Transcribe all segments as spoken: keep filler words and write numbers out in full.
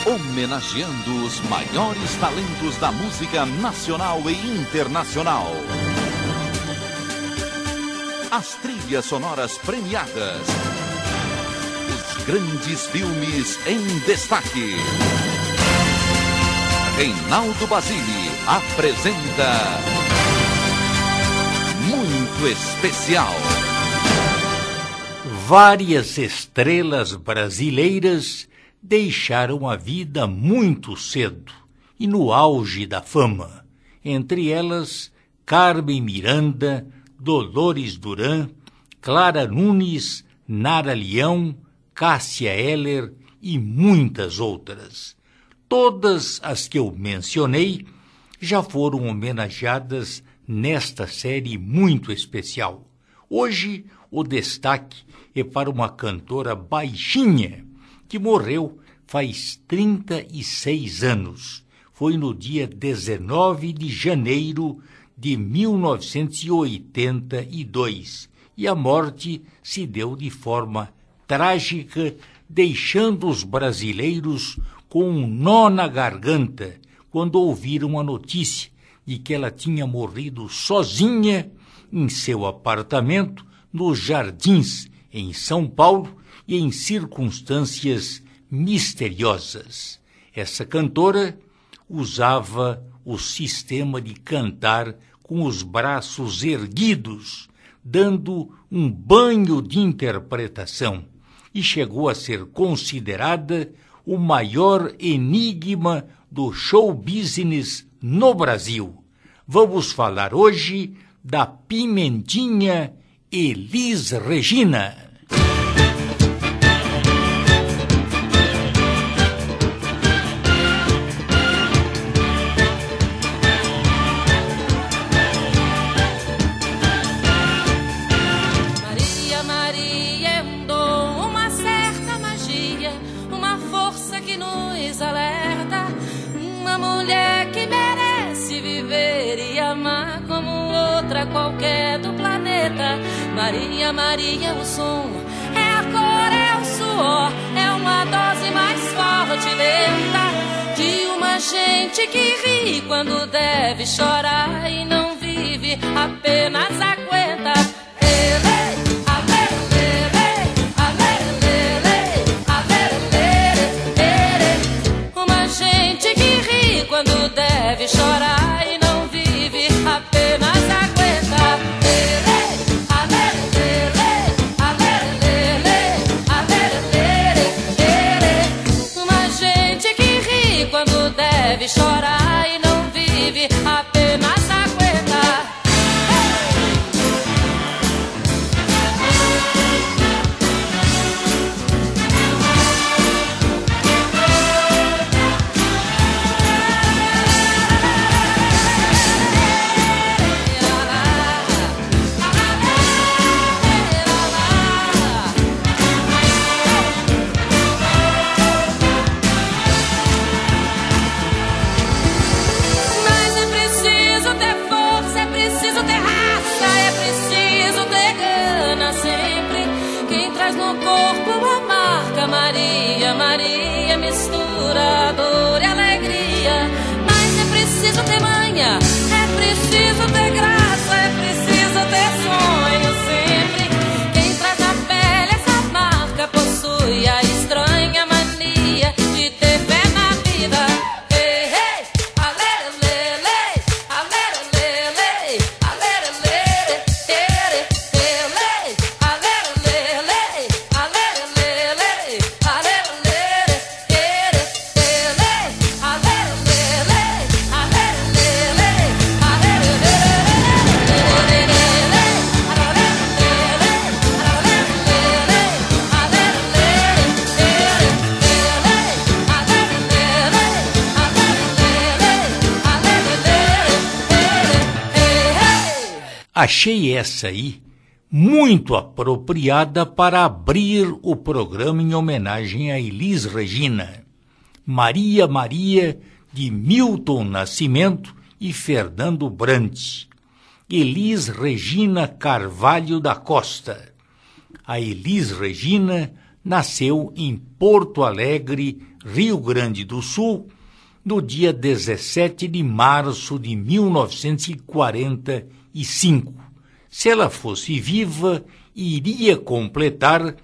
homenageando os maiores talentos da música nacional e internacional. As trilhas sonoras premiadas. Os grandes filmes em destaque. Reinaldo Basile apresenta Muito Especial. Várias estrelas brasileiras deixaram a vida muito cedo e no auge da fama. Entre elas, Carmen Miranda, Dolores Duran, Clara Nunes, Nara Leão, Cássia Eller e muitas outras. Todas as que eu mencionei já foram homenageadas nesta série muito especial. Hoje, o destaque é para uma cantora baixinha que morreu faz trinta e seis anos. Foi no dia dezenove de janeiro de mil novecentos e oitenta e dois. E a morte se deu de forma trágica, deixando os brasileiros com um nó na garganta quando ouviram a notícia de que ela tinha morrido sozinha em seu apartamento nos Jardins, em São Paulo, e em circunstâncias misteriosas. Essa cantora usava o sistema de cantar com os braços erguidos, dando um banho de interpretação, e chegou a ser considerada o maior enigma do show business no Brasil. Vamos falar hoje da pimentinha Elis Regina. Qualquer do planeta. Maria, Maria, o som é a cor, é o suor, é uma dose mais forte e lenta de uma gente que ri quando deve chorar e não vive, apenas aguenta. Uma gente que ri quando deve chorar e não vive, apenas aguenta. Quando deve chorar e não vive, apenas aguenta. Maria, Maria, mistura dor e alegria. Mas é preciso ter manha, é preciso ter graça, é preciso ter sonho sempre. Quem traz na pele essa marca possui a estranha mania de ter fé na vida. Hey, hey, alelele, alelele, alelele, ele, ele, alelele, alelele. Achei essa aí muito apropriada para abrir o programa em homenagem a Elis Regina. Maria, Maria, de Milton Nascimento e Fernando Brant. Elis Regina Carvalho da Costa. A Elis Regina nasceu em Porto Alegre Rio Grande do Sul, no dia dezessete de março de mil novecentos e quarenta e cinco. Se ela fosse viva, iria completar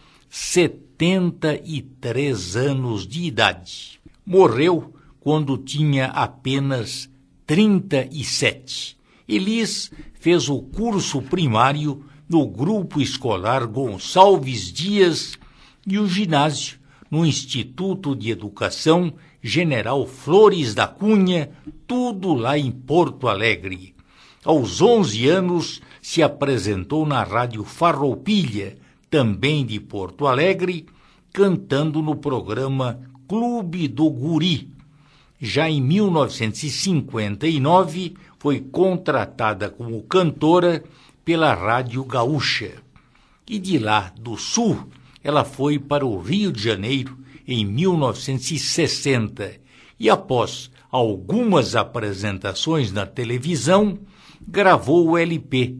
setenta e três anos de idade. Morreu quando tinha apenas trinta e sete. Elis fez o curso primário no Grupo Escolar Gonçalves Dias e o ginásio no Instituto de Educação General Flores da Cunha, tudo lá em Porto Alegre. Aos onze anos se apresentou na Rádio Farroupilha, também de Porto Alegre, cantando no programa Clube do Guri. Já em mil novecentos e cinquenta e nove foi contratada como cantora pela Rádio Gaúcha. E de lá do Sul, ela foi para o Rio de Janeiro em mil novecentos e sessenta e, após algumas apresentações na televisão, gravou o L P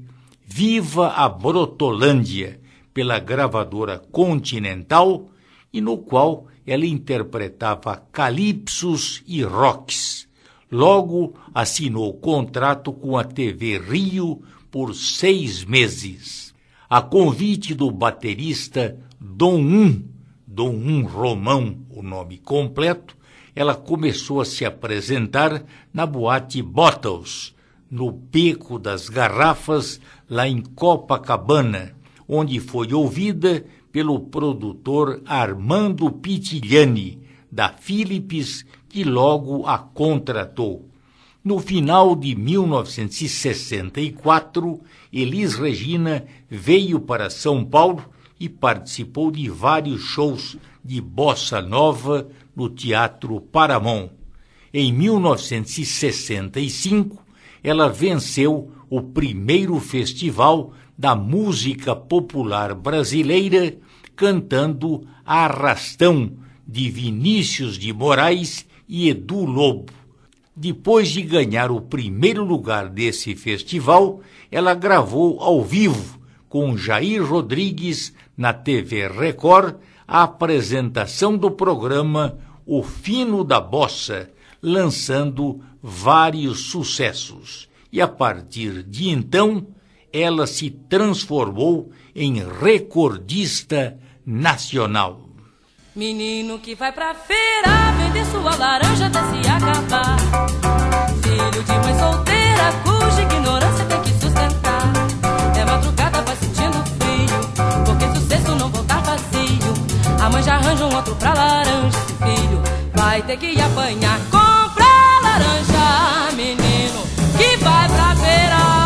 Viva a Brotolândia, pela gravadora Continental, e no qual ela interpretava calypsos e rocks. Logo assinou contrato com a T V Rio por seis meses. A convite do baterista Dom Um, Dom Um Romão, o nome completo, ela começou a se apresentar na boate Bottles, no Beco das Garrafas, lá em Copacabana, onde foi ouvida pelo produtor Armando Pitigliani, da Philips, que logo a contratou. No final de mil novecentos e sessenta e quatro, Elis Regina veio para São Paulo e participou de vários shows de bossa nova no Teatro Paramount. Em mil novecentos e sessenta e cinco, ela venceu o primeiro festival da música popular brasileira, cantando Arrastão, de Vinícius de Moraes e Edu Lobo. Depois de ganhar o primeiro lugar desse festival, ela gravou ao vivo com Jair Rodrigues na T V Record a apresentação do programa O Fino da Bossa, lançando vários sucessos. E a partir de então, ela se transformou em recordista nacional. Menino que vai pra feira vender sua laranja até se acabar. Filho de mãe solteira cuja ignorância tem que sustentar. É madrugada, vai sentindo frio, porque se o cesto não voltar vazio, a mãe já arranja um outro pra laranja. Esse filho vai ter que apanhar. Compra laranja, menino que vai pra feira.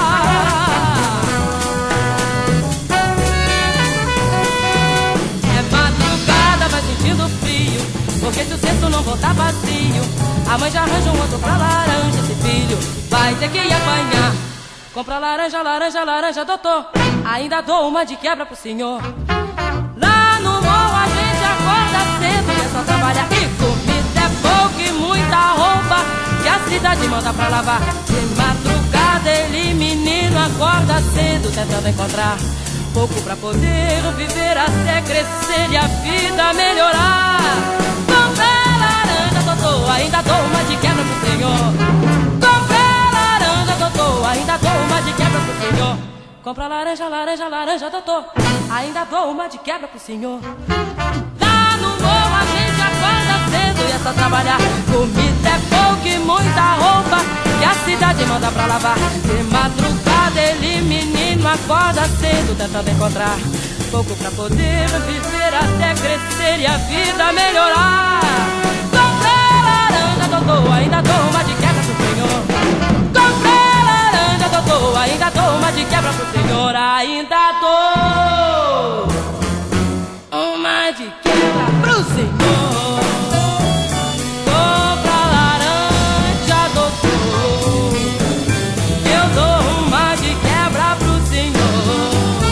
Porque se o cesto não voltar vazio, a mãe já arranja um outro pra laranja. Esse filho vai ter que apanhar. Compra laranja, laranja, laranja, doutor, ainda dou uma de quebra pro senhor. Lá no morro a gente acorda cedo e é só trabalhar. E comida é pouco e muita roupa que a cidade manda pra lavar. De madrugada ele, menino, acorda cedo tentando encontrar pouco pra poder viver até crescer e a vida melhorar. Compra laranja, doutor, ainda dou uma de quebra pro senhor. Compra laranja, doutor, ainda dou uma de quebra pro senhor. Compra laranja, laranja, laranja, doutor, ainda dou uma de quebra pro senhor. Lá no morro a gente acorda cedo e é só trabalhar. Comida é pouco e muita roupa que a cidade manda pra lavar. De madrugada ele, menino, acorda cedo tentando encontrar pouco pra poder viver até crescer e a vida melhorar. Compra laranja, doutor, ainda dou uma de quebra pro senhor. Compra laranja, doutor, ainda dou uma de quebra pro senhor. Ainda dou uma de quebra pro senhor. Compra laranja, doutor, eu dou uma de quebra pro senhor.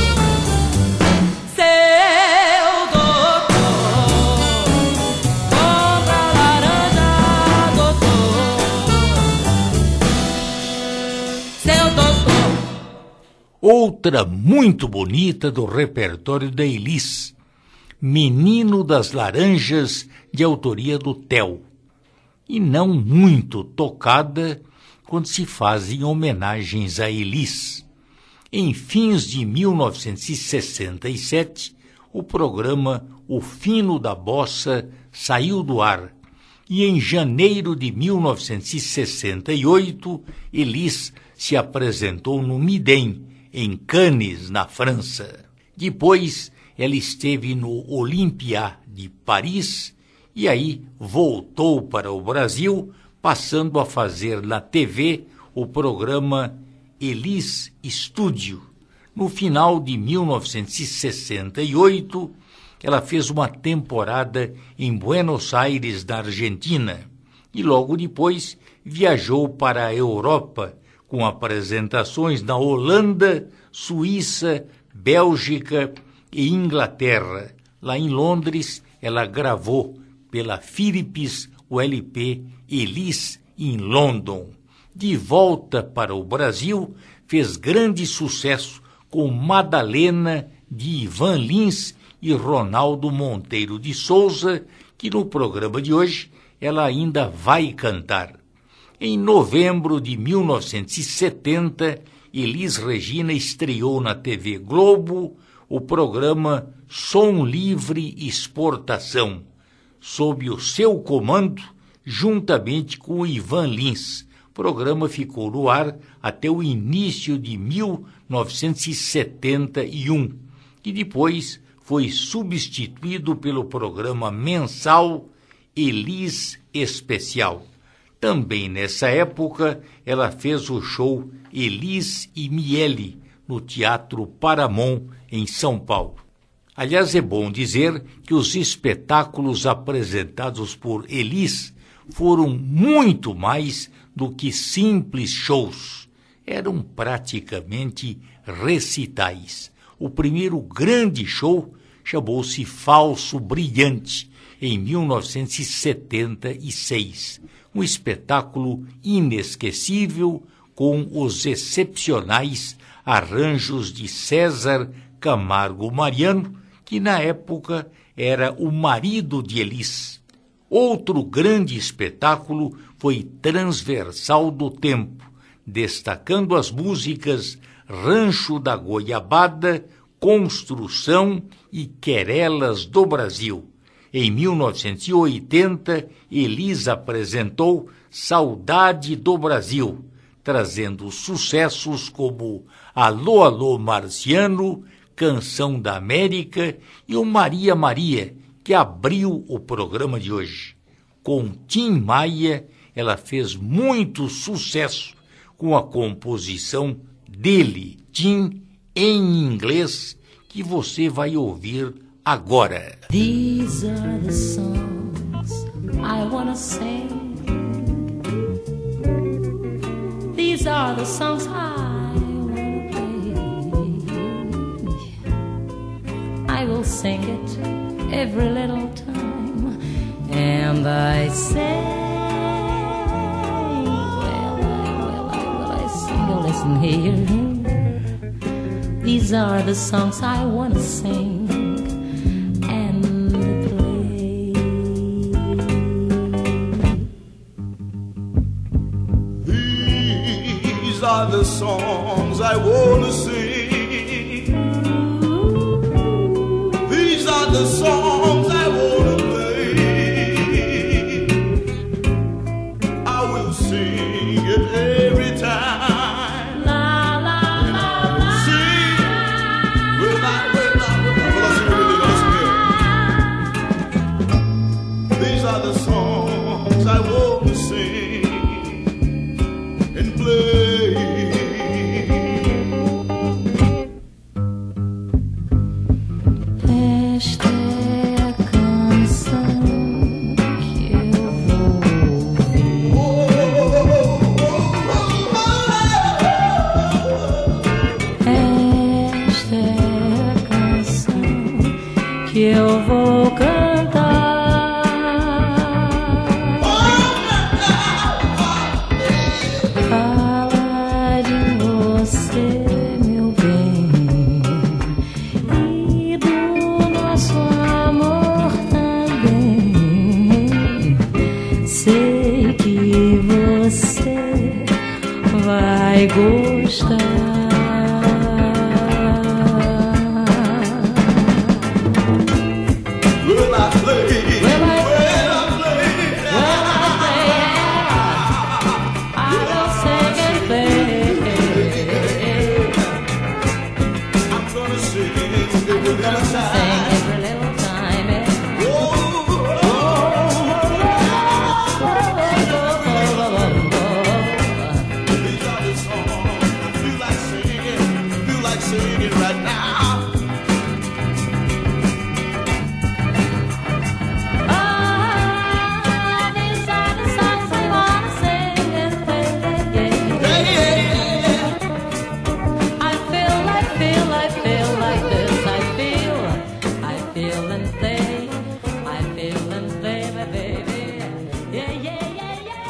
Seu doutor, compra laranja, doutor. Seu doutor. Outra muito bonita do repertório da Elis, Menino das Laranjas, de autoria do Theo, e não muito tocada quando se fazem homenagens a Elis. Em fins de mil novecentos e sessenta e sete, o programa O Fino da Bossa saiu do ar, e em janeiro de mil novecentos e sessenta e oito, Elis se apresentou no Midem, em Cannes, na França. Depois, ela esteve no Olympia de Paris e aí voltou para o Brasil, passando a fazer na T V o programa Elis Estúdio. No final de mil novecentos e sessenta e oito, ela fez uma temporada em Buenos Aires, na Argentina, e logo depois viajou para a Europa, com apresentações na Holanda, Suíça, Bélgica e Inglaterra. Lá em Londres, ela gravou pela Philips o L P Elis in London. De volta para o Brasil, fez grande sucesso com Madalena, de Ivan Lins e Ronaldo Monteiro de Souza, que no programa de hoje ela ainda vai cantar. Em novembro de mil novecentos e setenta, Elis Regina estreou na T V Globo o programa Som Livre Exportação, sob o seu comando, juntamente com o Ivan Lins. O programa ficou no ar até o início de mil novecentos e setenta e um, e depois foi substituído pelo programa mensal Elis Especial. Também nessa época, ela fez o show Elis e Miele, no Teatro Paramount, em São Paulo. Aliás, é bom dizer que os espetáculos apresentados por Elis foram muito mais do que simples shows. Eram praticamente recitais. O primeiro grande show chamou-se Falso Brilhante, em mil novecentos e setenta e seis. Um espetáculo inesquecível com os excepcionais arranjos de César Camargo Mariano, que na época era o marido de Elis. Outro grande espetáculo foi Transversal do Tempo, destacando as músicas Rancho da Goiabada, Construção e Querelas do Brasil. Em mil novecentos e oitenta, Elis apresentou Saudade do Brasil, trazendo sucessos como Alô, Alô, Marciano, Canção da América e o Maria Maria, que abriu o programa de hoje. Com Tim Maia, ela fez muito sucesso com a composição dele, Tim, em inglês, que você vai ouvir agora. These are the songs I wanna sing. These are the songs I wanna play. I will sing it every little time, and I say, well, I, well, I, well, I sing. Oh, listen here. These are the songs I wanna sing and play. These are the songs I wanna sing. These are the songs I wanna play. I will sing it every time. gostar. Will I play? Will I Will I play? Will I play? I will sing and play. I'm gonna sing every little time. Sing every little time. eh? These are the songs I feel like singing, feel like singing right now. Ah, these are the songs I wanna sing and play. Yeah, yeah, yeah. I feel, I feel, I feel like this. I feel, I feel and play. I feel and play, my baby. Yeah, yeah, yeah, yeah.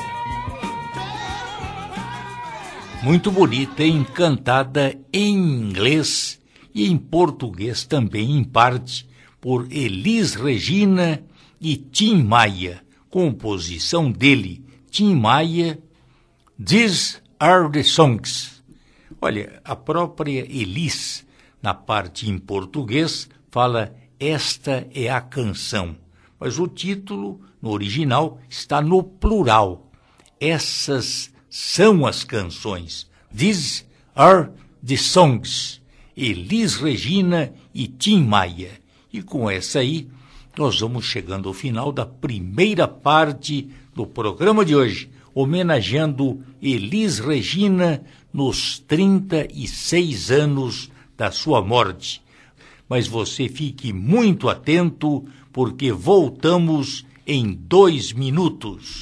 Muito bonita, hein? Cantada em inglês e em português também, em parte, por Elis Regina e Tim Maia. Composição dele, Tim Maia, These Are the Songs. Olha, a própria Elis, na parte em português, fala Esta é a canção. Mas o título, no original, está no plural. Essas são as canções. These are the songs. Elis Regina e Tim Maia. E com essa aí, nós vamos chegando ao final da primeira parte do programa de hoje, homenageando Elis Regina nos trinta e seis anos da sua morte. Mas você fique muito atento, porque voltamos em dois minutos.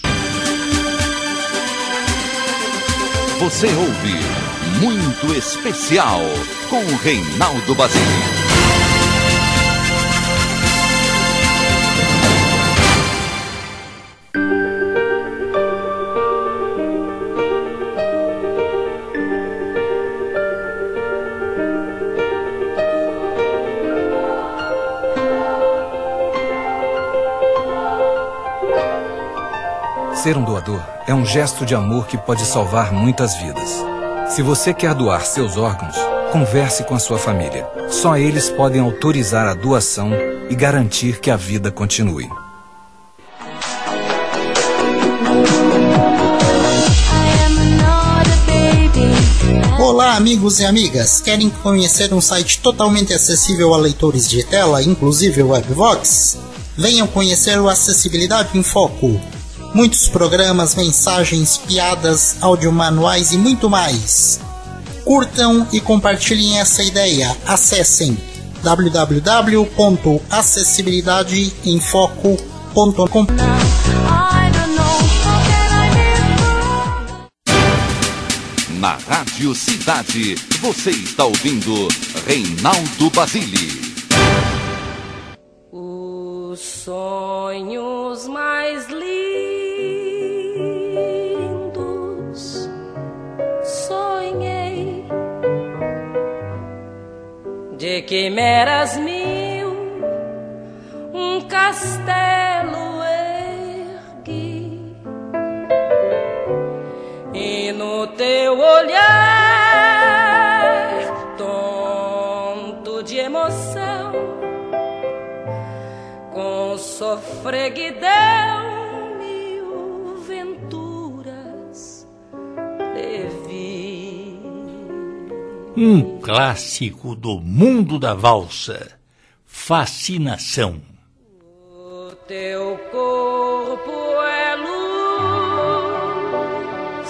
Você ouve Muito Especial com Reinaldo Basile. Ser um doador é um gesto de amor que pode salvar muitas vidas. Se você quer doar seus órgãos, converse com a sua família. Só eles podem autorizar a doação e garantir que a vida continue. Olá, amigos e amigas! Querem conhecer um site totalmente acessível a leitores de tela, inclusive o Webvox? Venham conhecer o Acessibilidade em Foco. Muitos programas, mensagens, piadas, audiomanuais e muito mais. Curtam e compartilhem essa ideia. Acessem w w w ponto acessibilidade em foco ponto com. Na Rádio Cidade, você está ouvindo Reinaldo Basile. Os sonhos mais lindos sonhei, de quimeras mil, um castelo ergui, e no teu olhar, tonto de emoção, com sofreguidão, mil venturas levi. Um clássico do mundo da valsa, Fascinação. O teu corpo é luz,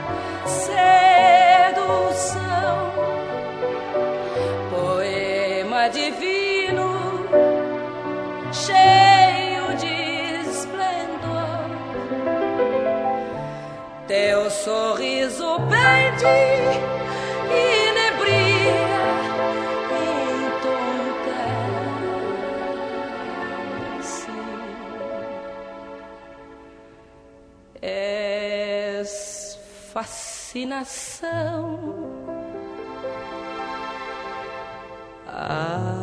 sedução, poema divino, cheio de esplendor. Teu sorriso pede e nebria, entonce. És fascinação. Ah,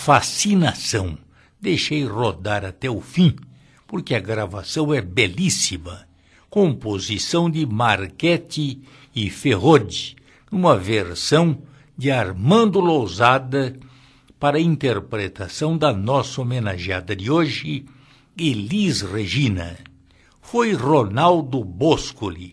fascinação. Deixei rodar até o fim, porque a gravação é belíssima. Composição de Marchetti e Ferrodi, numa versão de Armando Lousada, para a interpretação da nossa homenageada de hoje, Elis Regina. Foi Ronaldo Boscoli,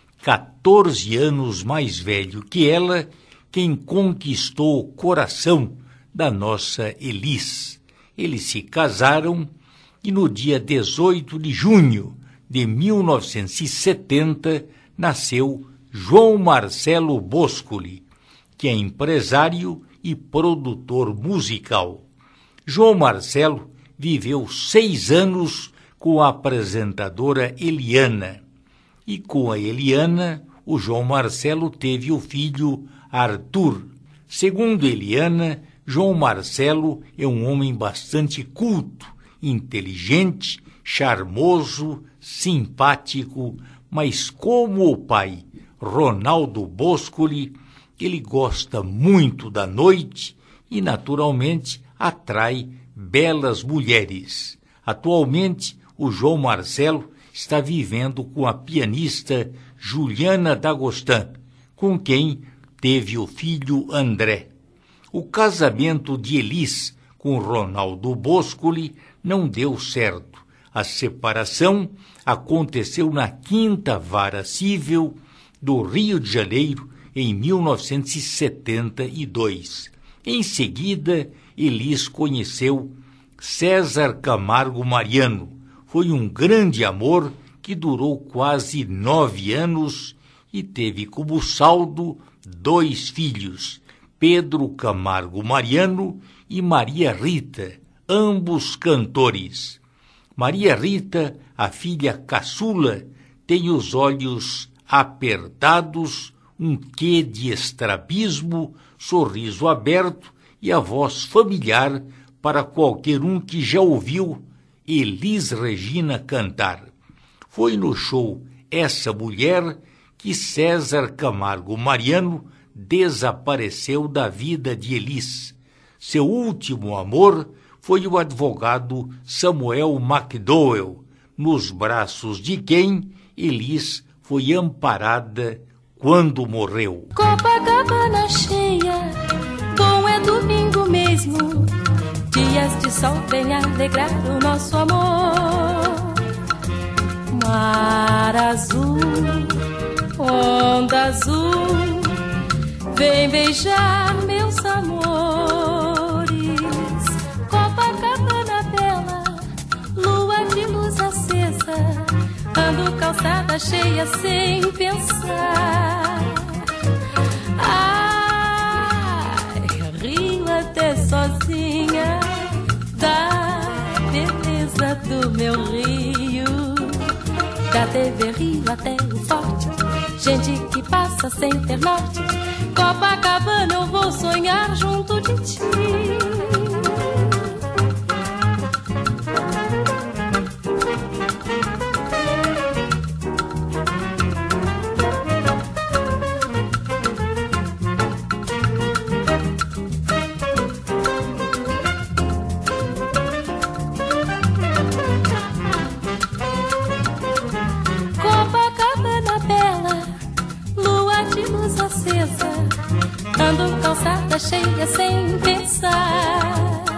quatorze anos mais velho que ela, quem conquistou o coração da nossa Elis. Eles se casaram e no dia dezoito de junho de mil novecentos e setenta nasceu João Marcelo Boscoli, que é empresário e produtor musical. João Marcelo viveu seis anos com a apresentadora Eliana. E com a Eliana, o João Marcelo teve o filho Arthur. Segundo Eliana, João Marcelo é um homem bastante culto, inteligente, charmoso, simpático, mas como o pai, Ronaldo Boscoli, ele gosta muito da noite e, naturalmente, atrai belas mulheres. Atualmente, o João Marcelo está vivendo com a pianista Juliana D'Agostin, com quem teve o filho André. O casamento de Elis com Ronaldo Boscoli não deu certo. A separação aconteceu na Quinta Vara Civil do Rio de Janeiro em mil novecentos e setenta e dois. Em seguida, Elis conheceu César Camargo Mariano. Foi um grande amor que durou quase nove anos e teve como saldo dois filhos, Pedro Camargo Mariano e Maria Rita, ambos cantores. Maria Rita, a filha caçula, tem os olhos apertados, um quê de estrabismo, sorriso aberto e a voz familiar para qualquer um que já ouviu Elis Regina cantar. Foi no show Essa Mulher que César Camargo Mariano desapareceu da vida de Elis. Seu último amor foi o advogado Samuel McDowell, nos braços de quem Elis foi amparada quando morreu. Copacabana cheia, bom é domingo mesmo, dias de sol vem alegrar o nosso amor. Mar azul, onda azul, vem beijar meus amores. Copacabana bela, lua de luz acesa, ando calçada cheia sem pensar. Ai, rio até sozinha da beleza do meu rio. Da T V Rio até o Forte, gente que passa sem ter norte. Copacabana eu vou sonhar junto de ti. Ando calçada cheia sem pensar.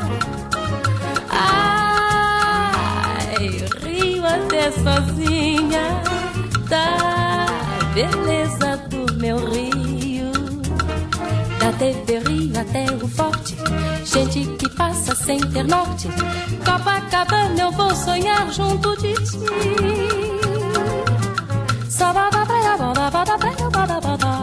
Ai, rio até sozinha da beleza do meu rio. Da T V Rio até o Forte, gente que passa sem ter norte. Copacabana eu vou sonhar junto de ti. Sabada praia, bada bada praia, bada bada.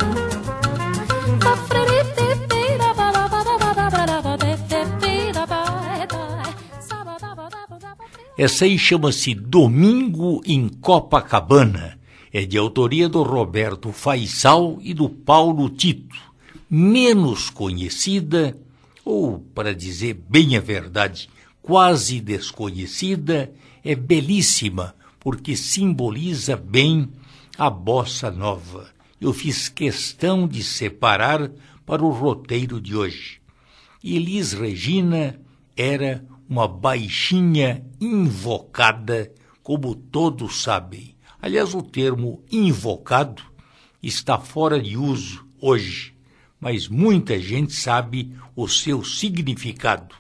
Essa aí chama-se Domingo em Copacabana. É de autoria do Roberto Faisal e do Paulo Tito. Menos conhecida, ou, para dizer bem a verdade, quase desconhecida, é belíssima, porque simboliza bem a bossa nova. Eu fiz questão de separar para o roteiro de hoje. Elis Regina era uma baixinha invocada, como todos sabem. Aliás, o termo invocado está fora de uso hoje, mas muita gente sabe o seu significado.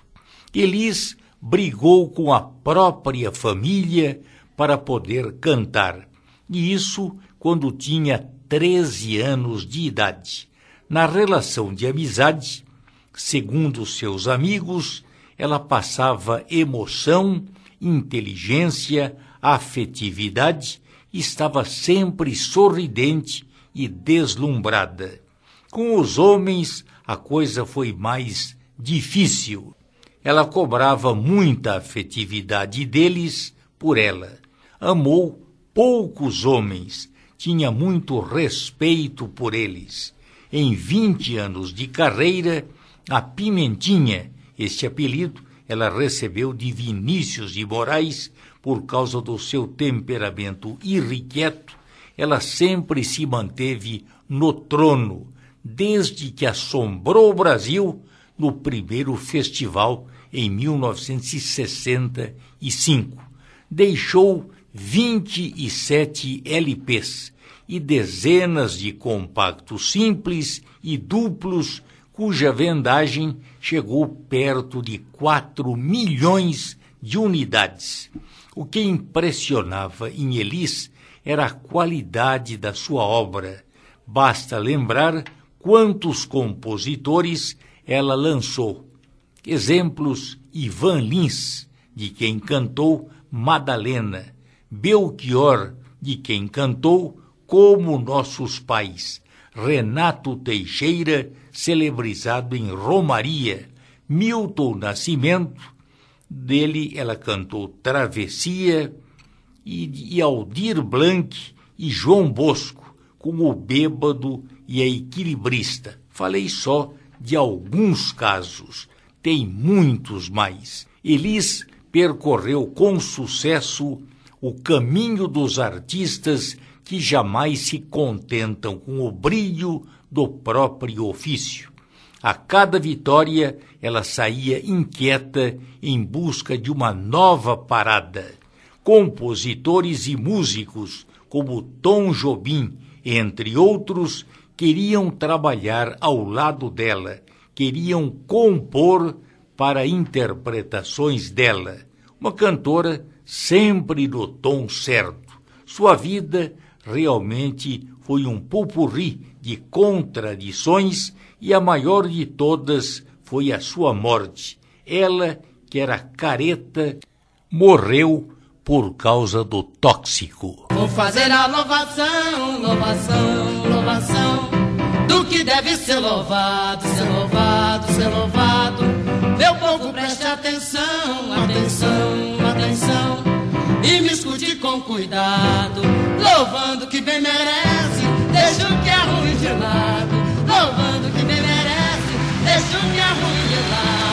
Elis brigou com a própria família para poder cantar, e isso quando tinha treze anos de idade. Na relação de amizade, segundo seus amigos, ela passava emoção, inteligência, afetividade, e estava sempre sorridente e deslumbrada. Com os homens, a coisa foi mais difícil. Ela cobrava muita afetividade deles por ela. Amou poucos homens, tinha muito respeito por eles. Em vinte anos de carreira, a Pimentinha, este apelido, ela recebeu de Vinícius de Moraes por causa do seu temperamento irrequieto. Ela sempre se manteve no trono, desde que assombrou o Brasil no primeiro festival em mil novecentos e sessenta e cinco. Deixou vinte e sete L Ps e dezenas de compactos simples e duplos, cuja vendagem chegou perto de quatro milhões de unidades. O que impressionava em Elis era a qualidade da sua obra. Basta lembrar quantos compositores ela lançou. Exemplos: Ivan Lins, de quem cantou Madalena; Belchior, de quem cantou Como Nossos Pais; Renato Teixeira, celebrizado em Romaria; Milton Nascimento, dele ela cantou Travessia, e, e Aldir Blanc e João Bosco, como O Bêbado e a Equilibrista. Falei só de alguns casos, tem muitos mais. Elis percorreu com sucesso o caminho dos artistas que jamais se contentam com o brilho do próprio ofício. A cada vitória, ela saía inquieta em busca de uma nova parada. Compositores e músicos, como Tom Jobim, entre outros, queriam trabalhar ao lado dela, queriam compor para interpretações dela. Uma cantora sempre no tom certo. Sua vida realmente foi um popurrí de contradições, e a maior de todas foi a sua morte. Ela, que era careta, morreu por causa do tóxico. Vou fazer a louvação, louvação, louvação do que deve ser louvado, ser louvado, ser louvado. Meu povo, preste atenção, atenção, atenção, e me escute com cuidado, louvando que bem merece, deixa o que é ruim de lado, louvando que bem merece, deixa o que é ruim de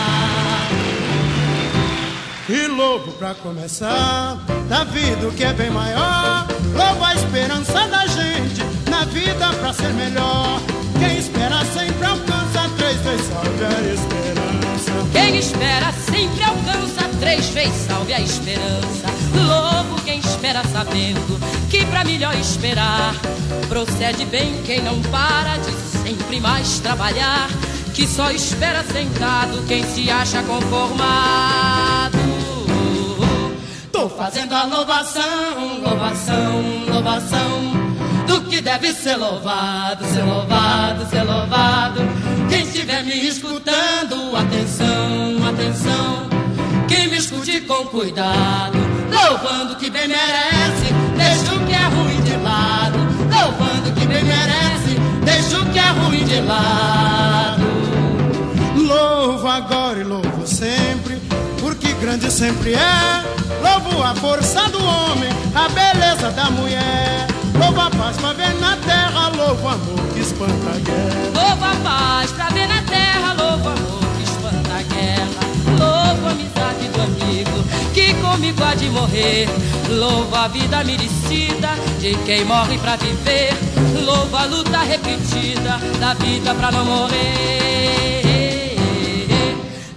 lado. E louvo pra começar, da vida o que é bem maior, louvo a esperança da gente, na vida pra ser melhor. Quem espera sempre alcança, três vezes salve a esperança. Quem espera sempre alcança, três vezes salve a esperança. Louvo quem espera sabendo que pra melhor esperar procede bem quem não para de sempre mais trabalhar, que só espera sentado quem se acha conformado. Tô fazendo a louvação, louvação, louvação do que deve ser louvado, ser louvado, ser louvado. Quem estiver me escutando, atenção, atenção, quem me escute com cuidado, louvando que bem merece, deixa o que é ruim de lado, louvando que bem merece, deixa o que é ruim de lado. Louvo agora e louvo sempre, porque grande sempre é. Louvo a força do homem, a beleza da mulher. Louvo a paz pra ver na terra, louvo o amor que espanta a guerra. Louvo a paz pra ver na terra, louvo o amor que espanta a guerra. Louvo a amizade do amigo que comigo há de morrer. Louvo a vida merecida de quem morre pra viver. Louvo a luta repetida da vida pra não morrer.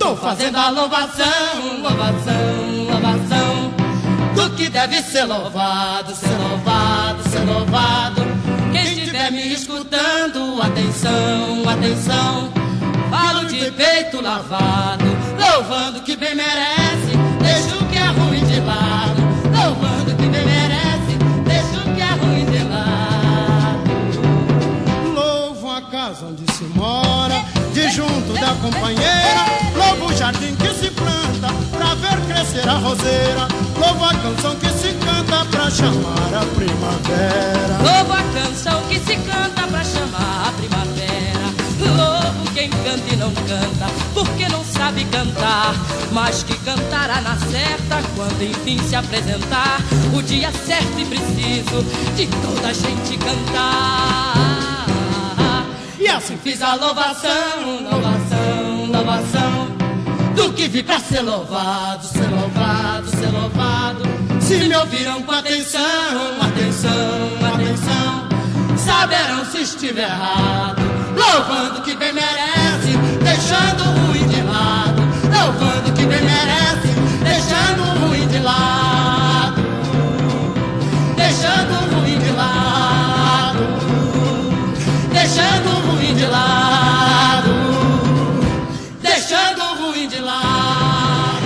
Tô fazendo a louvação, louvação, louvação do que deve ser louvado, ser louvado, ser louvado. Quem estiver me escutando, atenção, atenção. Falo de peito lavado, louvando o que bem merece, deixa o que é ruim de lado. Louvando o que bem merece, deixa o que é ruim de lado. Louvo a casa onde se mora, de junto da companheira. Louvo o jardim que se planta, pra ver crescer a roseira. Louvo a canção que se canta, pra chamar a primavera. Louvo a canção que se canta, pra chamar a primavera. Louvo quem canta e não canta, porque não sabe cantar, mas que cantará na certa, quando enfim se apresentar o dia certo e preciso de toda a gente cantar. E assim fiz a louvação, louvação, louvação do que vi pra ser louvado, ser louvado, ser louvado. Se me ouviram com atenção, atenção, atenção, saberão se estiver errado. Louvando o que bem merece, deixando o ruim de lado. Louvando o que bem merece, deixando o ruim de lado. Deixando o ruim de lado. Deixando o ruim de lado. Deixando o ruim de lado.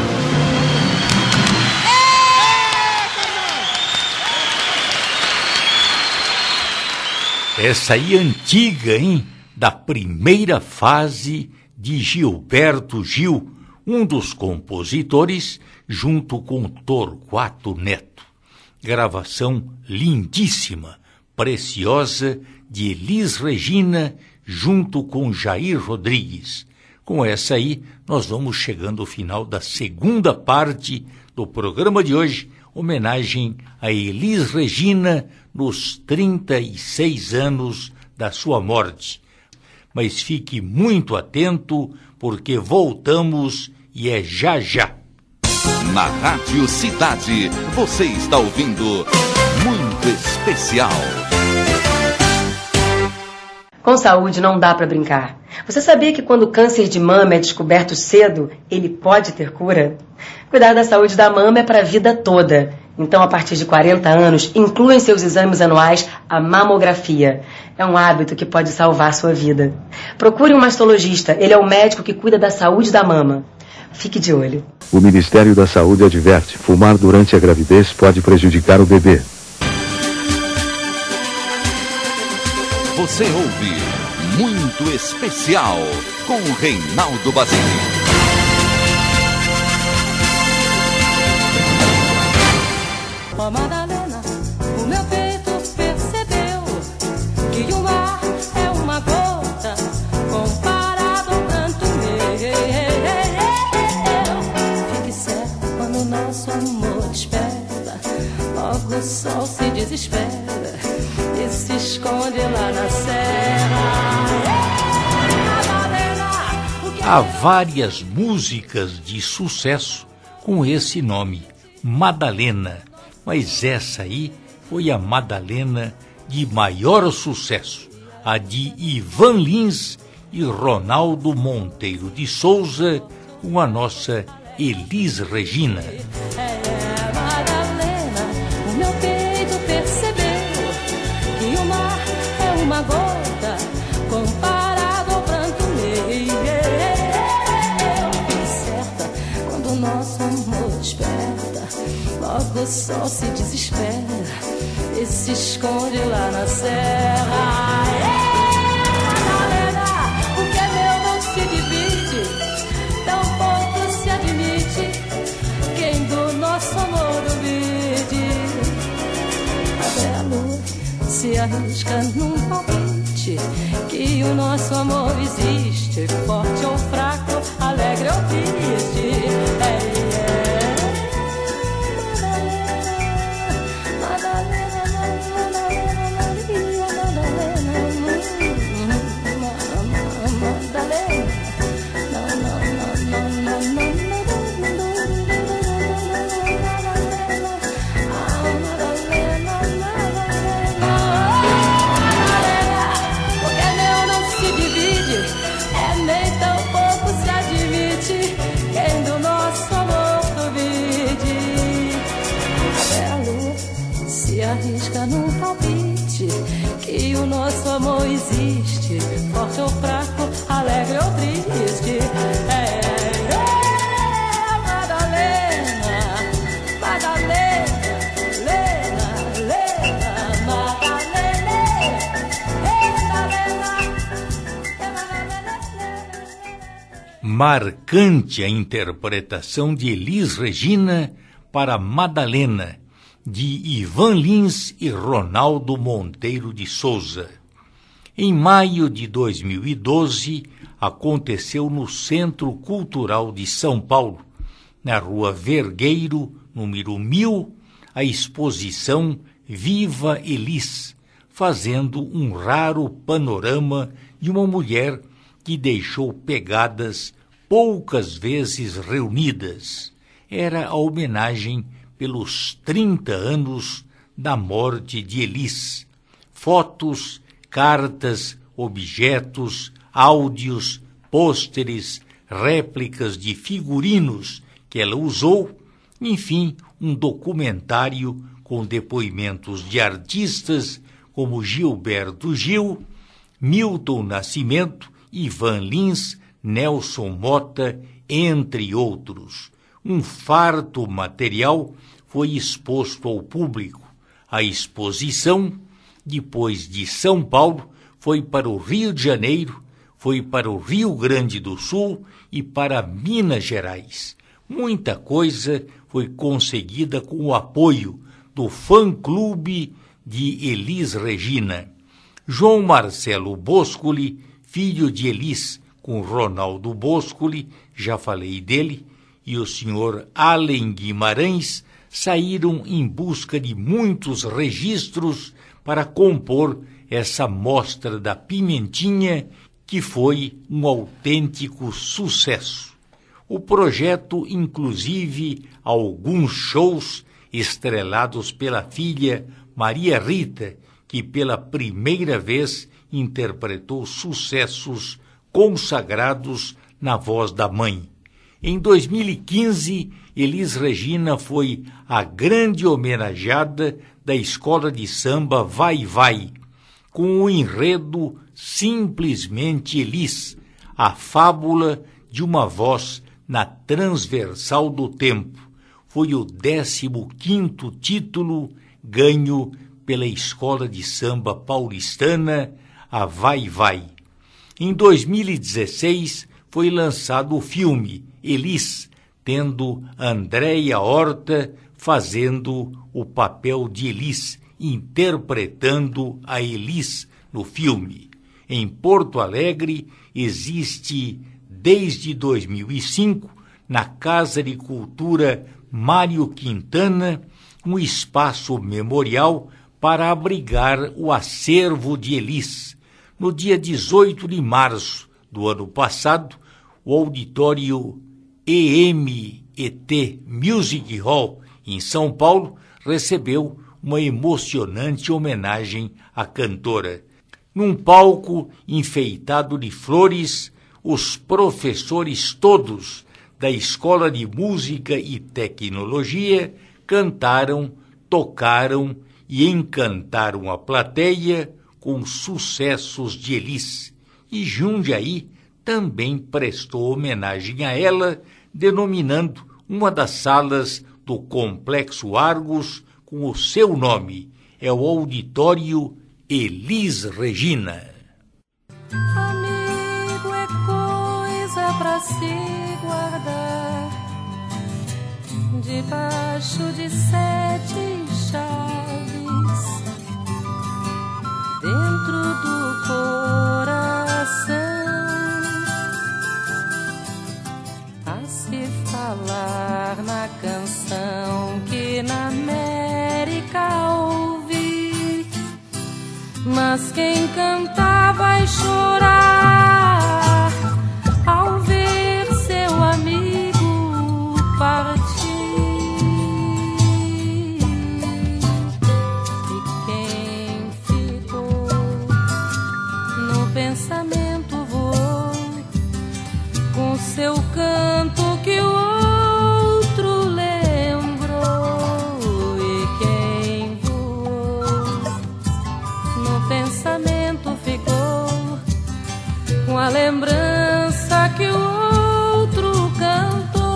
Essa aí é antiga, hein? Da primeira fase de Gilberto Gil, um dos compositores, junto com Torquato Neto. Gravação lindíssima, preciosa, de Elis Regina, junto com Jair Rodrigues. Com essa aí, nós vamos chegando ao final da segunda parte do programa de hoje, homenagem a Elis Regina nos trinta e seis anos da sua morte. Mas fique muito atento, porque voltamos e é já já. Na Rádio Cidade, você está ouvindo Muito Especial. Com saúde não dá para brincar. Você sabia que quando o câncer de mama é descoberto cedo, ele pode ter cura? Cuidar da saúde da mama é para a vida toda. Então, a partir de quarenta anos, inclua em seus exames anuais a mamografia. É um hábito que pode salvar sua vida. Procure um mastologista, ele é o médico que cuida da saúde da mama. Fique de olho. O Ministério da Saúde adverte: fumar durante a gravidez pode prejudicar o bebê. Você ouve Muito Especial com Reinaldo Basile. Ó Madalena, o meu peito percebeu que o mar é uma gota comparado ao pranto meu. Fique certo quando o nosso amor desperta, logo o sol se desespera e se esconde lá na serra. Há várias músicas de sucesso com esse nome, Madalena. Mas essa aí foi a Madalena de maior sucesso, a de Ivan Lins e Ronaldo Monteiro de Souza, com a nossa Elis Regina. É, Madalena, o meu peito percebeu que o mar é uma gota comparado ao pranto meu. Fique certa quando o nosso amor desperta, logo o sol se desespera e se esconde lá na serra. Madalena, o que é meu não se divide, tão pouco se admite quem do nosso amor duvide. Até a lua se arrisca num palpite que o nosso amor existe, forte ou fraco, alegre ou triste. É, é. existe, forte ou fraco, alegre ou triste. É, é Madalena, Madalena, Lena, Lena, Madalena, é Madalena. Marcante a interpretação de Elis Regina para Madalena, de Ivan Lins e Ronaldo Monteiro de Souza. Em maio de dois mil e doze, aconteceu no Centro Cultural de São Paulo, na Rua Vergueiro, número mil, a exposição Viva Elis, fazendo um raro panorama de uma mulher que deixou pegadas poucas vezes reunidas. Era a homenagem pelos trinta anos da morte de Elis. Fotos, cartas, objetos, áudios, pôsteres, réplicas de figurinos que ela usou, enfim, um documentário com depoimentos de artistas como Gilberto Gil, Milton Nascimento, Ivan Lins, Nelson Mota, entre outros. Um farto material foi exposto ao público. A exposição, depois de São Paulo, foi para o Rio de Janeiro, foi para o Rio Grande do Sul e para Minas Gerais. Muita coisa foi conseguida com o apoio do fã-clube de Elis Regina. João Marcelo Boscoli, filho de Elis, com Ronaldo Boscoli, já falei dele, e o senhor Allen Guimarães saíram em busca de muitos registros para compor essa mostra da Pimentinha, que foi um autêntico sucesso. O projeto, inclusive, alguns shows estrelados pela filha Maria Rita, que pela primeira vez interpretou sucessos consagrados na voz da mãe. Em dois mil e quinze, Elis Regina foi a grande homenageada da escola de samba Vai Vai, com o enredo Simplesmente Elis, a fábula de uma voz na transversal do tempo. Foi o décimo quinto título ganho pela escola de samba paulistana, a Vai Vai. Em dois mil e dezesseis, foi lançado o filme Elis, tendo Andréia Horta fazendo o papel de Elis, interpretando a Elis no filme. Em Porto Alegre, existe, desde dois mil e cinco, na Casa de Cultura Mário Quintana, um espaço memorial para abrigar o acervo de Elis. No dia dezoito de março do ano passado, o auditório E M E T Music Hall, em São Paulo, recebeu uma emocionante homenagem à cantora. Num palco enfeitado de flores, os professores todos da Escola de Música e Tecnologia cantaram, tocaram e encantaram a plateia com sucessos de Elis. E Jundiaí também prestou homenagem a ela, denominando uma das salas do Complexo Argos com o seu nome. É o Auditório Elis Regina. Amigo é coisa pra se guardar debaixo de sete chaves, dentro do coração, a se falar na canção que na América ouvi. Mas quem cantar vai chorar ao ver seu amigo partir. E quem ficou no pensamento voou com seu canto que o outro lembrou. E quem voou no pensamento ficou uma lembrança que o outro cantou.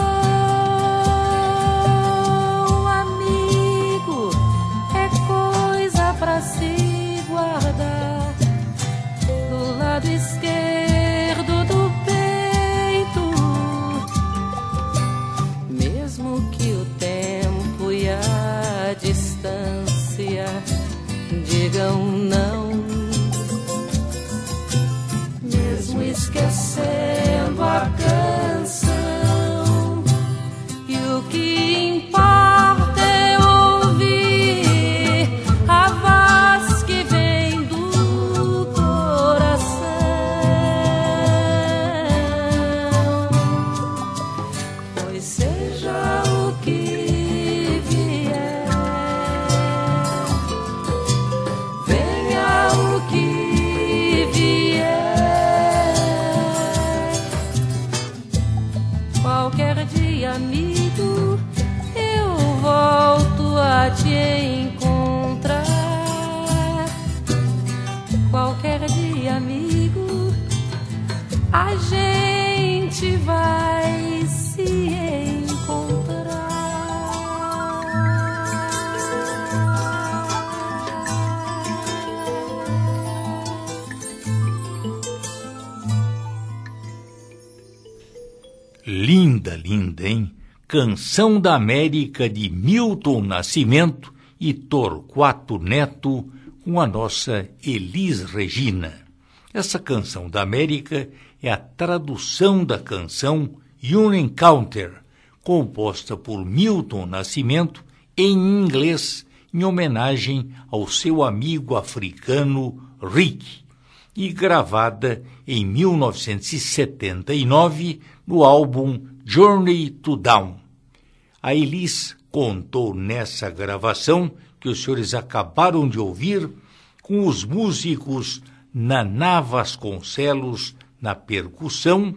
Amigo é coisa pra se guardar do lado esquerdo do peito, mesmo que o tempo e a distância digam não, mesmo esquecendo a canção, e o que importa é ouvir a voz que vem do coração, pois seja o que vier, venha o que vier, qualquer dia, amigo, eu volto a te encontrar. Qualquer dia, amigo, a gente vai se encontrar. Linda, linda, hein? Canção da América de Milton Nascimento e Torquato Neto, com a nossa Elis Regina. Essa Canção da América é a tradução da canção You Encounter, composta por Milton Nascimento em inglês, em homenagem ao seu amigo africano Rick, e gravada em mil novecentos e setenta e nove no álbum Journey to Dawn. A Elis contou nessa gravação, que os senhores acabaram de ouvir, com os músicos Naná Vasconcelos na percussão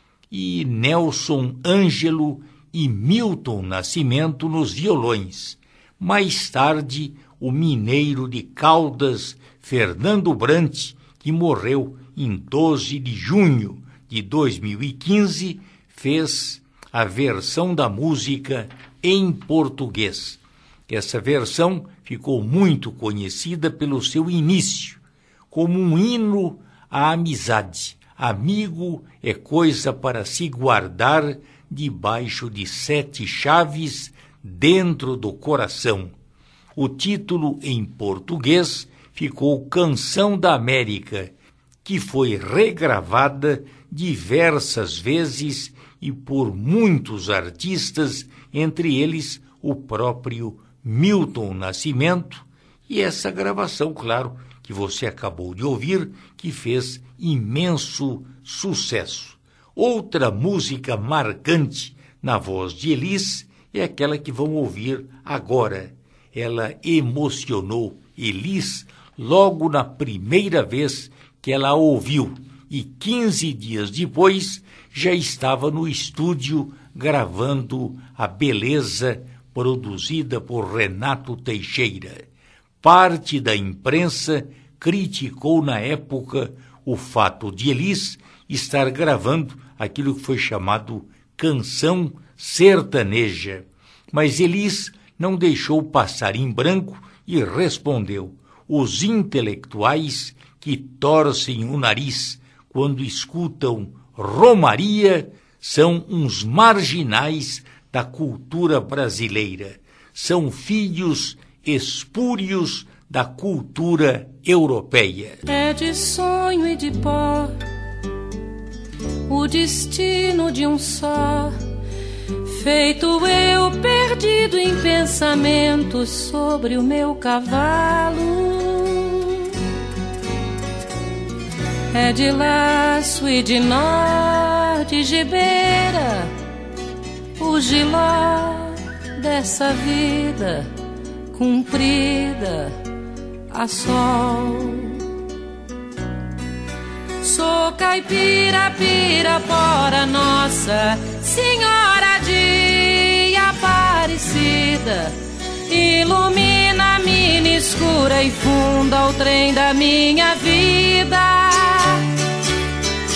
e Nelson Ângelo e Milton Nascimento nos violões. Mais tarde, o mineiro de Caldas, Fernando Brant, que morreu em doze de junho de dois mil e quinze, fez a versão da música em português. Essa versão ficou muito conhecida pelo seu início, como um hino à amizade. Amigo é coisa para se guardar debaixo de sete chaves dentro do coração. O título em português ficou Canção da América, que foi regravada diversas vezes e por muitos artistas, entre eles o próprio Milton Nascimento, e essa gravação, claro, que você acabou de ouvir, que fez imenso sucesso. Outra música marcante na voz de Elis é aquela que vão ouvir agora. Ela emocionou Elis logo na primeira vez que ela a ouviu, e quinze dias depois já estava no estúdio gravando A Beleza, produzida por Renato Teixeira. Parte da imprensa criticou na época o fato de Elis estar gravando aquilo que foi chamado canção sertaneja. Mas Elis não deixou passar em branco e respondeu: os intelectuais que torcem o nariz quando escutam Romaria são uns marginais da cultura brasileira. São filhos espúrios da cultura europeia. É de sonho e de pó o destino de um só, feito eu perdido em pensamentos sobre o meu cavalo. É de laço e de nó, de gibeira, o giló dessa vida cumprida a sol. Sou caipira, pirapora, Nossa Senhora de Aparecida, ilumina a mina escura e funda o trem da minha vida.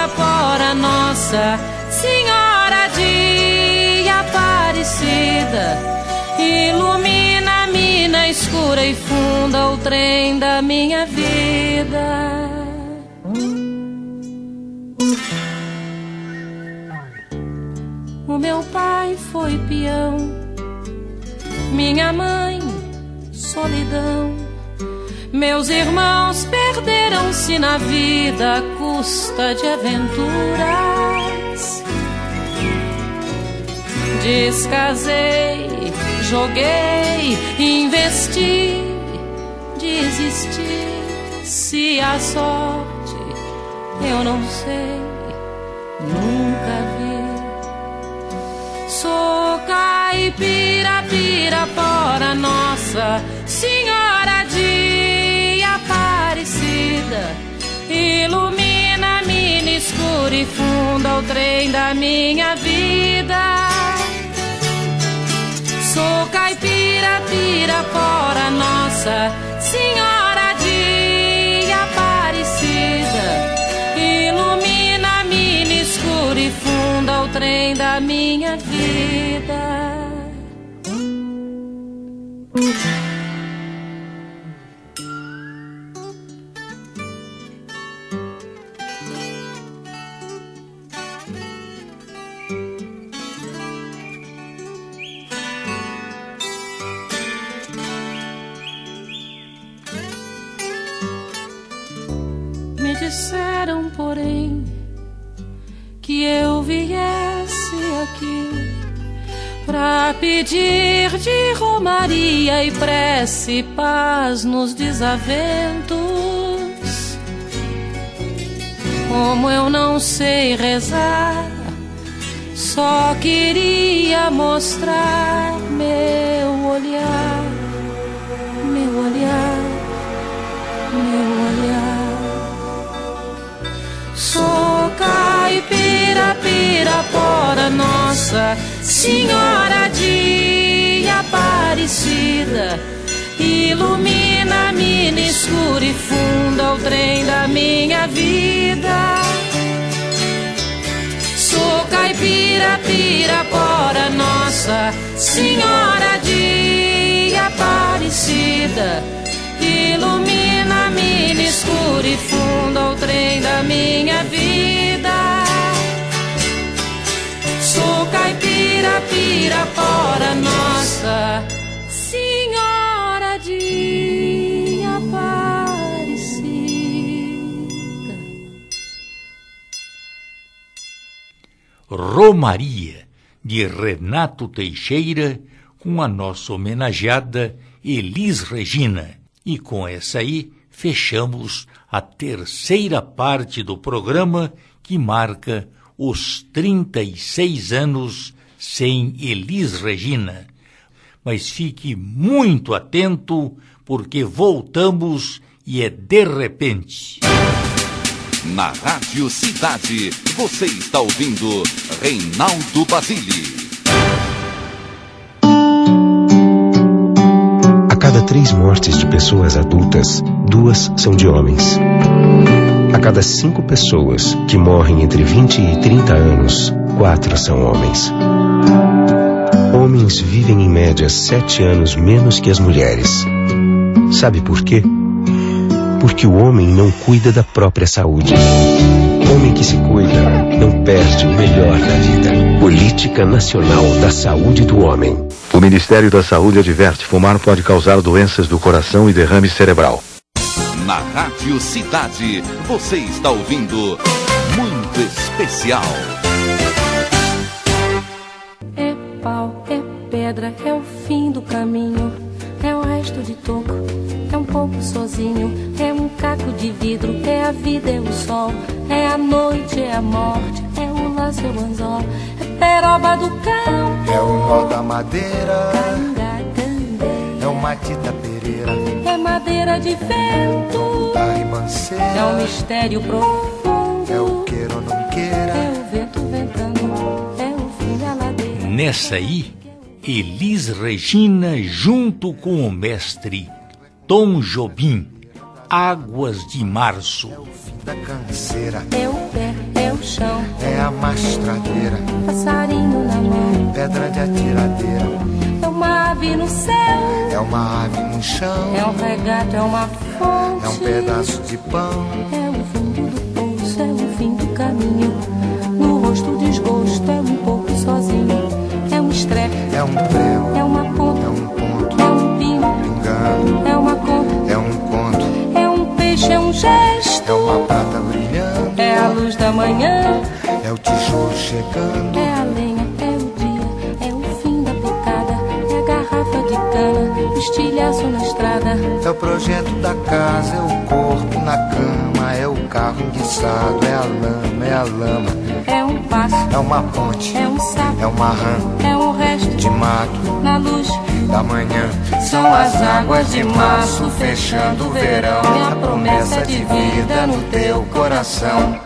Pirapora, Nossa Senhora de Aparecida, ilumina a mina escura e funda o trem da minha vida. O meu pai foi peão, minha mãe, solidão. Meus irmãos perderam-se na vida à custa de aventuras. Descasei, joguei, investi, desisti. Se a sorte eu não sei, nunca vi. Sou caipira, Pirapora, Nossa Senhora de Aparecida, ilumina a mina escura e funda o trem da minha vida. Sou caipira, Pirapora, Nossa Senhora de Aparecida, ilumina a mina escura e funda o trem da minha vida. Me disseram, porém, que eu viesse aqui pra pedir de romaria e prece paz nos desaventos. Como eu não sei rezar, só queria mostrar meu olhar, meu olhar, meu olhar. Sou caipira, Pirapora, Nossa Senhora de Aparecida, ilumina a mina escura e funda o trem da minha vida. Sou caipira, Pirapora, Nossa Senhora de Aparecida, ilumina a mina escura e funda o trem da minha vida. Sou caipira, Pirapora, Nossa Senhora de Aparecida. Romaria, de Renato Teixeira, com a nossa homenageada Elis Regina. E com essa aí, fechamos a terceira parte do programa que marca os trinta e seis anos sem Elis Regina. Mas fique muito atento, porque voltamos e é de repente. Na Rádio Cidade, você está ouvindo Reinaldo Basile. A cada três mortes de pessoas adultas, duas são de homens. A cada cinco pessoas que morrem entre vinte e trinta anos, quatro são homens. Homens vivem em média sete anos menos que as mulheres. Sabe por quê? Porque o homem não cuida da própria saúde. Homem que se cuida não perde o melhor da vida. Política Nacional da Saúde do Homem. O Ministério da Saúde adverte: fumar pode causar doenças do coração e derrame cerebral. Na Rádio Cidade, você está ouvindo Muito Especial. É pau, é pedra, é o fim do caminho, é o resto de toco, é um pouco sozinho, é um caco de vidro, é a vida, é o sol, é a noite, é a morte, é o laço, é o anzol, é peroba do campo, é o nó da madeira, canga, candê, é o matita pereira, é madeira de vento, da ribanceira, é um mistério profundo, é o queira ou não queira, é o vento ventando, é o fim da ladeira. Nessa aí, Elis Regina junto com o mestre Tom Jobim, Águas de Março. é o fim da canseira, é o pé, é o o chão, é a mastradeira, passarinho na mão, pedra de atiradeira, é uma ave no céu, é uma ave no chão, é um regato, é uma fonte, é um pedaço de pão, é o fundo do poço, é o fim do caminho, no rosto o desgosto, é um pouco sozinho, é um estrepe, é um prego, é uma ponta, é um ponto, é um pingo, pingando, é uma conta, é um conto, é um peixe, é um gesto, é uma prata brilhando, é a luz da manhã, é o tijolo chegando, é a lenha, é o dia, é o fim da picada, é a garrafa de cana, o estilhaço na estrada, é o projeto da casa, é o corpo na cama, é o carro enguiçado, é a lama, é a lama, é um passo, é uma ponte, é um sapo, é uma rã, é um resto de mato, na luz da manhã, são as águas de março fechando o verão, e a promessa de vida no teu coração.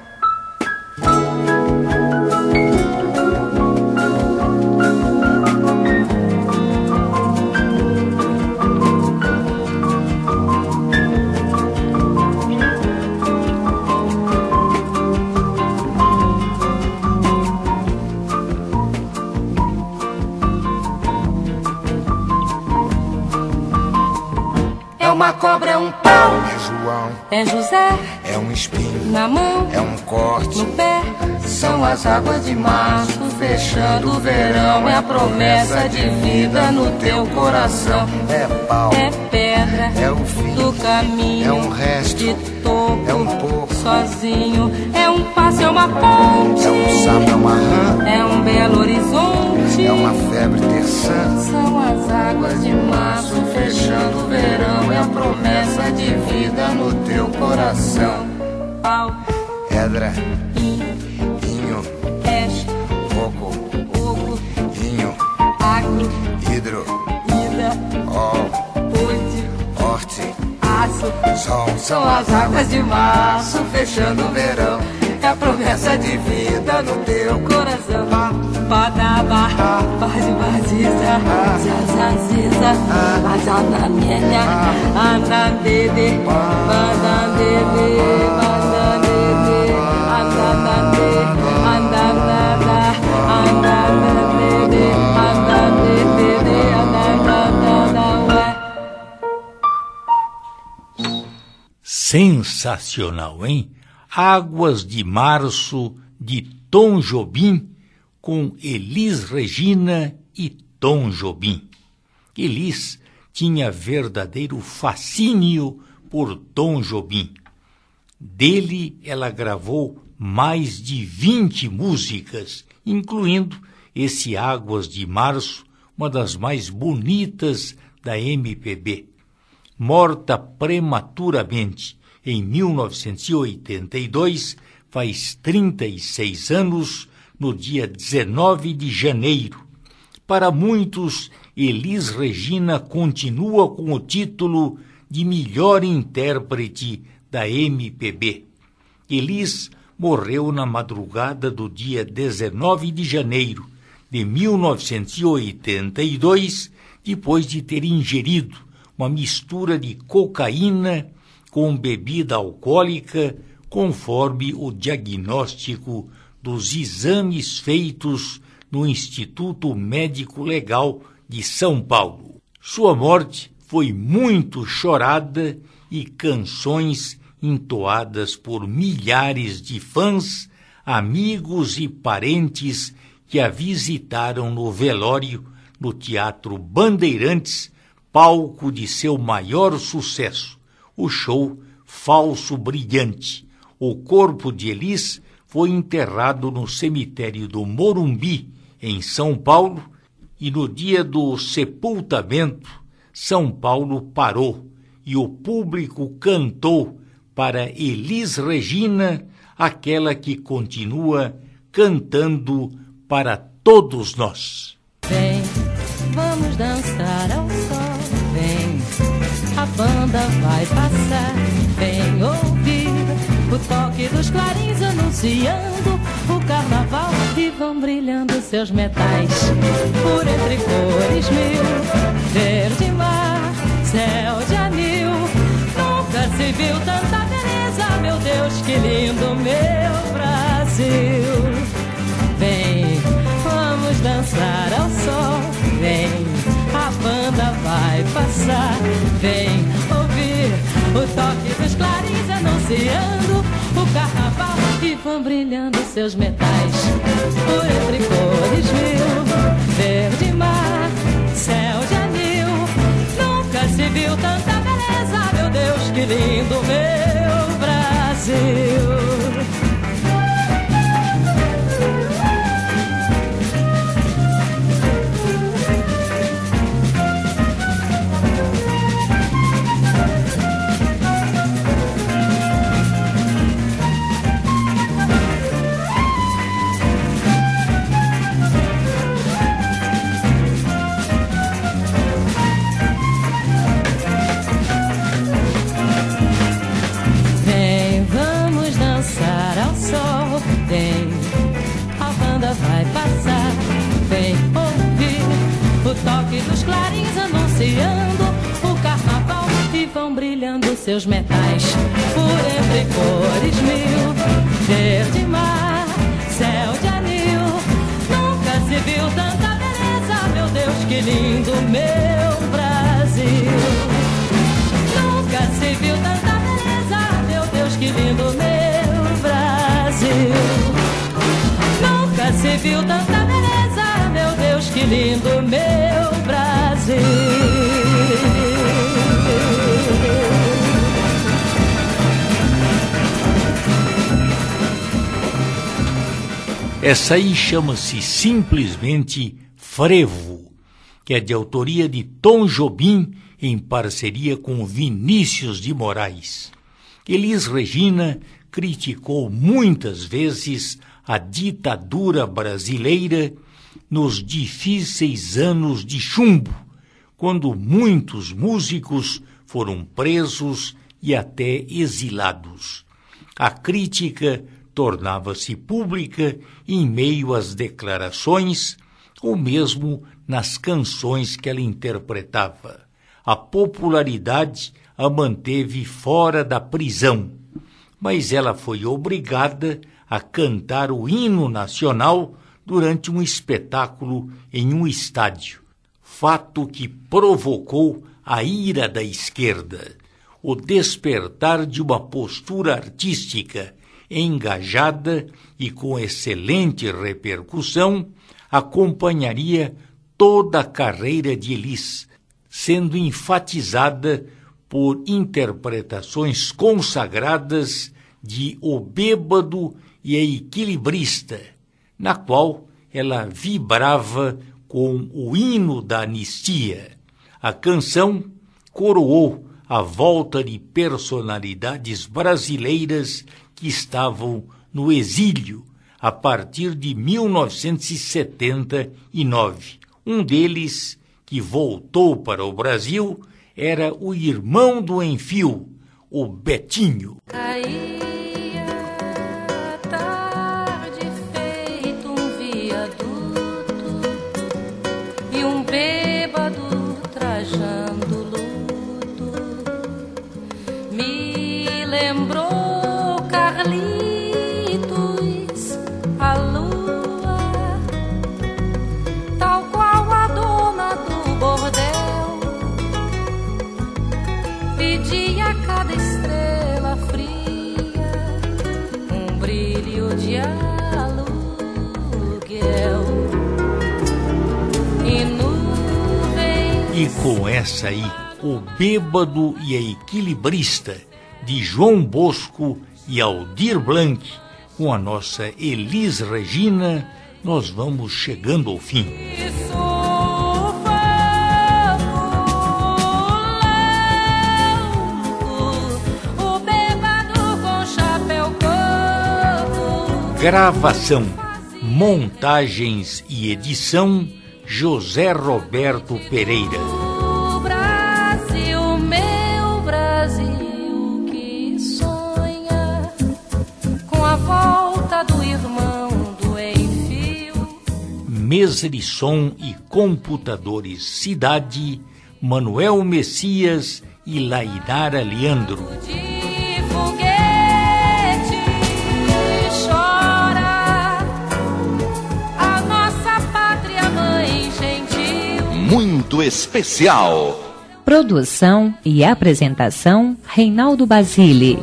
É uma cobra, é um pau, é João, é José, é um espinho, na mão, é um corte, no pé, são as águas de março fechando o verão, é a promessa de vida no teu coração, é pau, é pedra, é o fim do caminho, é um resto, de topo, é um pouco, sozinho, é um passo, é uma ponte, é um sapo, é uma rã, é um belo horizonte, é uma febre terçã, são as águas de março fechando o verão, é a promessa de vida no teu coração. Pau, pedra, in, inho, peixe, coco, oco, vinho, agro, hidro, ida, ol, ponte, horte, aço, sol, são as águas de março fechando o verão, é a promessa de vida no teu coração. Badaba, bazibaziza, zazaziza, azanamenya, andandede, bandandede, bandandede, andandande, andandada, andandandede, andandede, andandada, ué. Sensacional, hein? Águas de Março, de Tom Jobim, com Elis Regina e Tom Jobim. Elis tinha verdadeiro fascínio por Tom Jobim. Dele ela gravou mais de vinte músicas, incluindo esse Águas de Março, uma das mais bonitas da M P B. Morta prematuramente em mil novecentos e oitenta e dois, faz trinta e seis anos, no dia dezenove de janeiro. Para muitos, Elis Regina continua com o título de melhor intérprete da M P B. Elis morreu na madrugada do dia dezenove de janeiro de mil novecentos e oitenta e dois, depois de ter ingerido uma mistura de cocaína com bebida alcoólica, conforme o diagnóstico dos exames feitos no Instituto Médico Legal de São Paulo. Sua morte foi muito chorada e canções entoadas por milhares de fãs, amigos e parentes que a visitaram no velório no Teatro Bandeirantes, palco de seu maior sucesso, o show Falso Brilhante. O corpo de Elis foi enterrado no cemitério do Morumbi, em São Paulo, e no dia do sepultamento, São Paulo parou e o público cantou para Elis Regina, aquela que continua cantando para todos nós. Vem, vamos dançar ao sol, vem, a banda vai passar, vem ouvir o toque dos clarins anunciando o carnaval, e vão brilhando seus metais por entre cores mil, verde mar, céu de anil, nunca se viu tanta beleza, meu Deus, que lindo meu Brasil. Brasil. Vem, vamos dançar ao sol. Vem, a banda vai passar. Vem ouvir o toque dos clarins anunciando o carnaval. E vão brilhando seus metais por entre cores mil. Verde mar, céu de anil. Nunca se viu tanta beleza, meu Deus, que lindo meu Brasil. Vai passar, vem ouvir o toque dos clarins anunciando o carnaval. E vão brilhando seus metais por entre cores mil. Verde mar, céu de anil. Nunca se viu tanta beleza, meu Deus, que lindo meu Brasil. Nunca se viu tanta beleza, meu Deus, que lindo meu Brasil. Nunca se viu tanta beleza, meu Deus, que lindo meu Brasil. Essa aí chama-se simplesmente Frevo, que é de autoria de Tom Jobim em parceria com Vinícius de Moraes. Elis Regina criticou muitas vezes a ditadura brasileira nos difíceis anos de chumbo, quando muitos músicos foram presos e até exilados. A crítica tornava-se pública em meio às declarações ou mesmo nas canções que ela interpretava. A popularidade a manteve fora da prisão, mas ela foi obrigada a cantar o hino nacional durante um espetáculo em um estádio, fato que provocou a ira da esquerda. O despertar de uma postura artística engajada e com excelente repercussão acompanharia toda a carreira de Elis, sendo enfatizada por interpretações consagradas de O Bêbado e a Equilibrista, na qual ela vibrava com o hino da anistia. A canção coroou a volta de personalidades brasileiras que estavam no exílio a partir de mil novecentos e setenta e nove. Um deles, que voltou para o Brasil, era o irmão do Enfio, o Betinho. E com essa aí, O Bêbado e a Equilibrista, de João Bosco e Aldir Blanc, com a nossa Elis Regina, nós vamos chegando ao fim. Gravação, montagens e edição, José Roberto Pereira. O Brasil, meu Brasil, que sonha com a volta do irmão do Enfio. Mesa de som e computadores Cidade, Manuel Messias e Lainara Leandro. De foguete chora. muito especial. Produção e apresentação, Reinaldo Basile.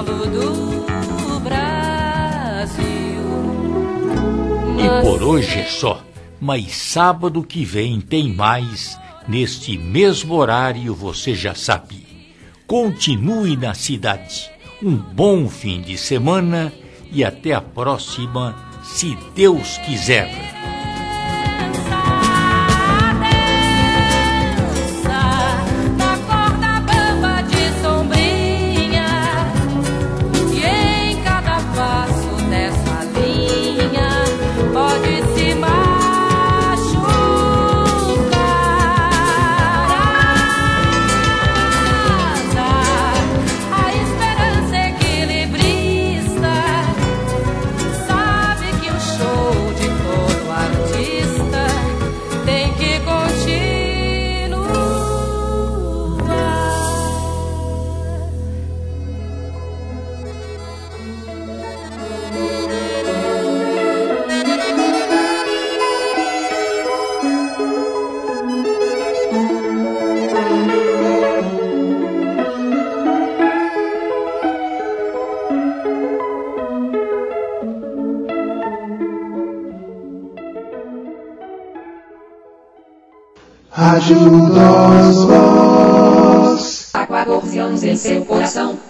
E por hoje é só, mas sábado que vem tem mais, neste mesmo horário você já sabe. Continue na cidade. Um bom fim de semana e até a próxima, se Deus quiser. Rádio Nós Voz. Há quatorze anos em seu coração.